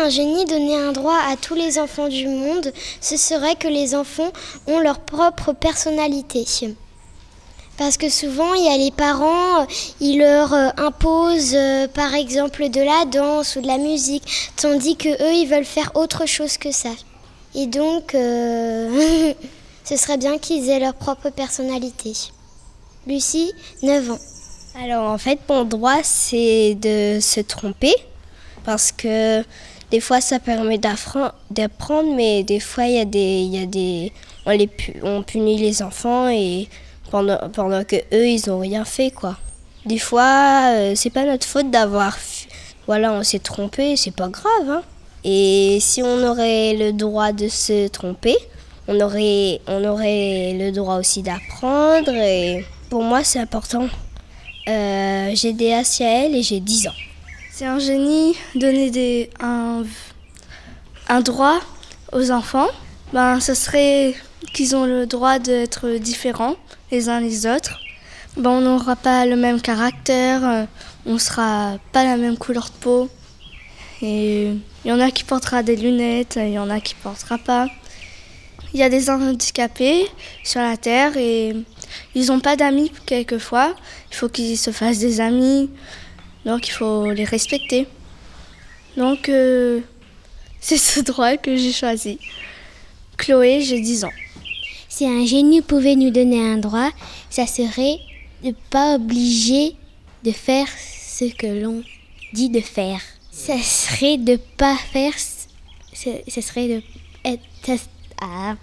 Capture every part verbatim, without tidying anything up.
un génie donnait un droit à tous les enfants du monde, ce serait que les enfants ont leur propre personnalité. Parce que souvent, il y a les parents, ils leur euh, imposent euh, par exemple de la danse ou de la musique, tandis qu'eux, ils veulent faire autre chose que ça. Et donc, euh, ce serait bien qu'ils aient leur propre personnalité. Lucie, neuf ans. Alors en fait, mon droit, c'est de se tromper, parce que des fois, ça permet d'apprendre, mais des fois, il y a des, il y a des, on, les, on punit les enfants et pendant, pendant que eux, ils n'ont rien fait, quoi. Des fois, euh, c'est pas notre faute d'avoir, voilà, on s'est trompé, c'est pas grave, hein. Et si on aurait le droit de se tromper, on aurait, on aurait le droit aussi d'apprendre. Et pour moi, c'est important. Euh, j'ai D A C A L et j'ai dix ans. C'est un génie donner des, un, un droit aux enfants. Ben, ce serait qu'ils ont le droit d'être différents les uns les autres. Ben, on n'aura pas le même caractère, on ne sera pas la même couleur de peau. Et il y en a qui portera des lunettes, il y en a qui ne portera pas. Il y a des handicapés sur la Terre et ils n'ont pas d'amis quelquefois. Il faut qu'ils se fassent des amis, donc il faut les respecter. Donc euh, c'est ce droit que j'ai choisi. Chloé, j'ai dix ans. Si un génie pouvait nous donner un droit, ça serait de ne pas obliger de faire ce que l'on dit de faire. Ça serait de ne pas faire... Ça serait de... Être, ça, ah.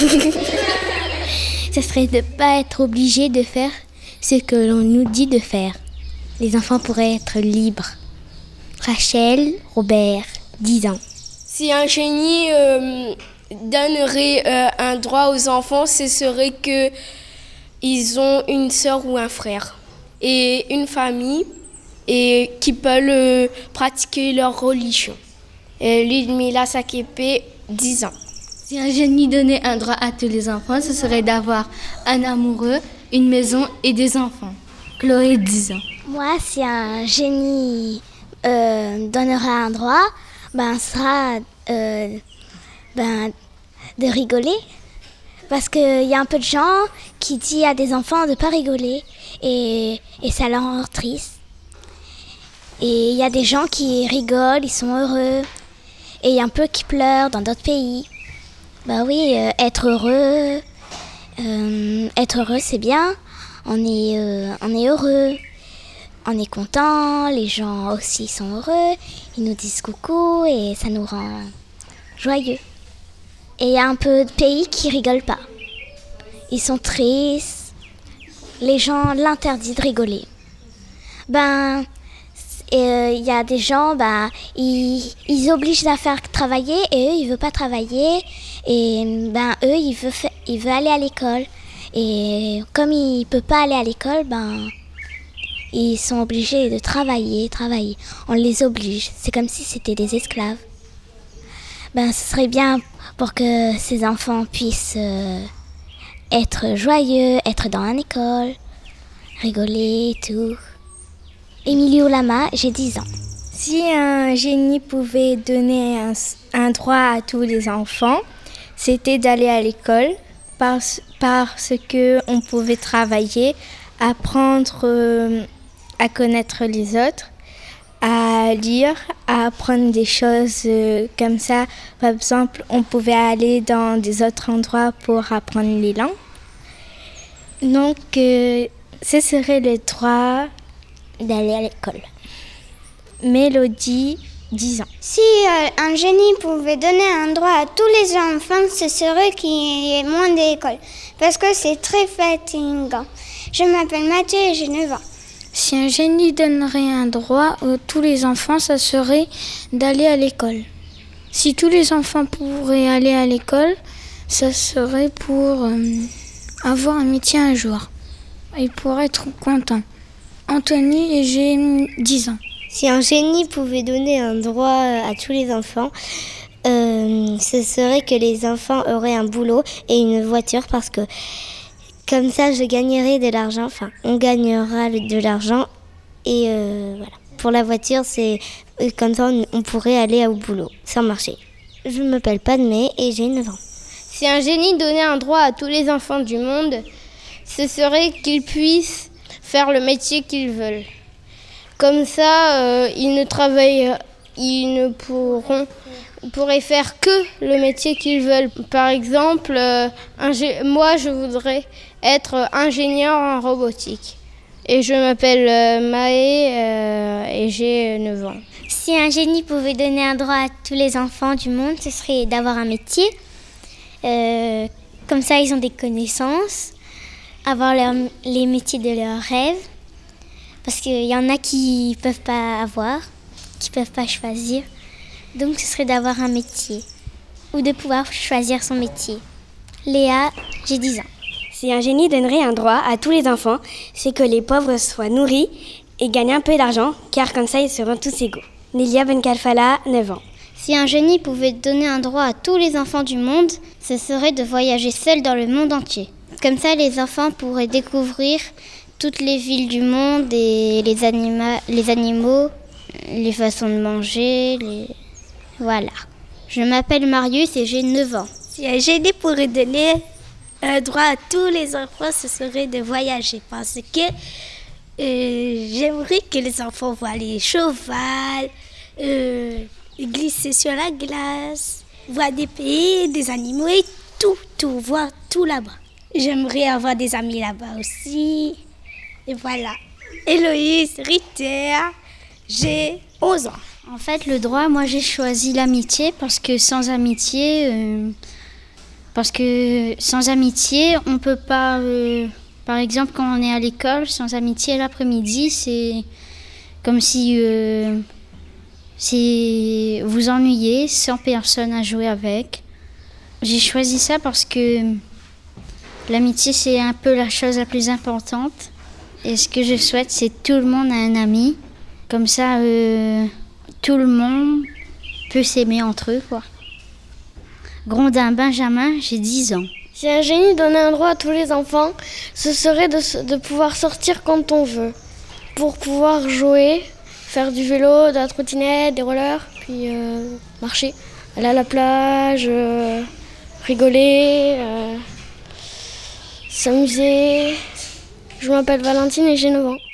Ça serait de ne pas être obligé de faire ce que l'on nous dit de faire. Les enfants pourraient être libres. Rachel, Robert, dix ans. Si un génie euh, donnerait euh, un droit aux enfants, ce serait qu'ils ont une sœur ou un frère et une famille et qui peuvent euh, pratiquer leur religion. Et Ludmila Sakepe, dix ans. Si un génie donnait un droit à tous les enfants, ce serait d'avoir un amoureux, une maison et des enfants. Chloé, dix ans. Moi, si un génie euh, donnera un droit, ben, ce sera euh, ben, de rigoler. Parce qu'il y a un peu de gens qui disent à des enfants de ne pas rigoler et, et ça leur rend triste. Et il y a des gens qui rigolent, ils sont heureux. Et il y a un peu qui pleurent dans d'autres pays. Bah oui, euh, être heureux, euh, être heureux c'est bien. On est, euh, on est heureux, on est content, les gens aussi sont heureux. Ils nous disent coucou et ça nous rend joyeux. Et il y a un peu de pays qui rigolent pas. Ils sont tristes. Les gens l'interdisent de rigoler. Ben... Il euh, y a des gens, bah, ils, ils obligent à faire travailler et eux, ils ne veulent pas travailler. Et ben, eux, ils veulent, fa- ils veulent aller à l'école. Et comme ils ne peuvent pas aller à l'école, ben, ils sont obligés de travailler, travailler. On les oblige. C'est comme si c'était des esclaves. Ben, ce serait bien pour que ces enfants puissent euh, être joyeux, être dans une école, rigoler et tout. Emilio Lama, j'ai dix ans. Si un génie pouvait donner un, un droit à tous les enfants, c'était d'aller à l'école parce, parce qu'on pouvait travailler, apprendre euh, à connaître les autres, à lire, à apprendre des choses euh, comme ça. Par exemple, on pouvait aller dans des autres endroits pour apprendre les langues. Donc, euh, ce serait le droit d'aller à l'école. Mélodie, dix ans. Si euh, un génie pouvait donner un droit à tous les enfants, ce serait qu'il y ait moins d'école, parce que c'est très fatigant. Je m'appelle Mathieu et j'ai neuf ans. Si un génie donnerait un droit à tous les enfants, ça serait d'aller à l'école. Si tous les enfants pourraient aller à l'école, ça serait pour euh, avoir un métier un jour et pour être content. Anthony et j'ai dix ans. Si un génie pouvait donner un droit à tous les enfants, euh, ce serait que les enfants auraient un boulot et une voiture parce que comme ça je gagnerais de l'argent, enfin on gagnera de l'argent et euh, voilà. pour la voiture, c'est comme ça on pourrait aller au boulot sans marcher. Je m'appelle Padmé et j'ai neuf ans. Si un génie donnait un droit à tous les enfants du monde, ce serait qu'ils puissent faire le métier qu'ils veulent. Comme ça, euh, ils ne travaillent, ils ne pourront, ils pourraient faire que le métier qu'ils veulent. Par exemple, euh, ingé- moi, je voudrais être ingénieur en robotique. Et je m'appelle euh, Maë euh, et j'ai neuf ans. Si un génie pouvait donner un droit à tous les enfants du monde, ce serait d'avoir un métier. Euh, comme ça, ils ont des connaissances, avoir leur, les métiers de leurs rêves. Parce qu'il y en a qui ne peuvent pas avoir, qui ne peuvent pas choisir. Donc, ce serait d'avoir un métier ou de pouvoir choisir son métier. Léa, j'ai dix ans. Si un génie donnerait un droit à tous les enfants, c'est que les pauvres soient nourris et gagnent un peu d'argent, car comme ça, ils seront tous égaux. Nelia Benkalfala, neuf ans. Si un génie pouvait donner un droit à tous les enfants du monde, ce serait de voyager seul dans le monde entier. Comme ça, les enfants pourraient découvrir toutes les villes du monde et les, anima- les animaux, les façons de manger, les... voilà. Je m'appelle Marius et j'ai neuf ans. Si un génie pourrait donner un droit à tous les enfants, ce serait de voyager parce que euh, j'aimerais que les enfants voient les chevals, euh, glisser sur la glace, voir des pays, des animaux et tout, tout, voir tout là-bas. J'aimerais avoir des amis là-bas aussi. Et voilà. Héloïse, Ritter, j'ai onze ans. En fait, le droit, moi j'ai choisi l'amitié parce que sans amitié, euh, parce que sans amitié, on peut pas. Euh, par exemple, quand on est à l'école, sans amitié l'après-midi, c'est comme si euh, c'est vous ennuyez, sans personne à jouer avec. J'ai choisi ça parce que l'amitié, c'est un peu la chose la plus importante. Et ce que je souhaite, c'est que tout le monde a un ami. Comme ça, euh, tout le monde peut s'aimer entre eux, quoi. Grondin Benjamin, j'ai dix ans. Si un génie donnait un droit à tous les enfants, ce serait de, de pouvoir sortir quand on veut. Pour pouvoir jouer, faire du vélo, de la trottinette, des rollers, puis euh, marcher. Aller à la plage, euh, rigoler, euh, s'amuser. Je m'appelle Valentine et j'ai neuf ans.